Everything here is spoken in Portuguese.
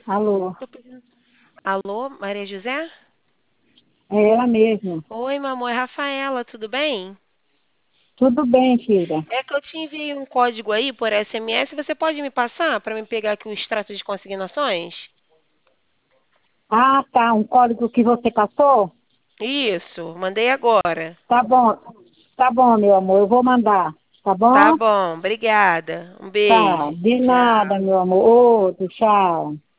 Alô, Alô, Maria José? é ela mesma. Oi, meu amor, é Rafaela, tudo bem? Tudo bem, filha? É que eu te enviei um código aí por SMS, você pode me passar para me pegar aqui o extrato de consignações? Ah, tá, um código que você passou? Isso, mandei agora. Tá bom, meu amor, eu vou mandar, tá Tá bom? bom, obrigada. Um Tá, beijo. de nada, Tchau. meu amor. Outro, tchau.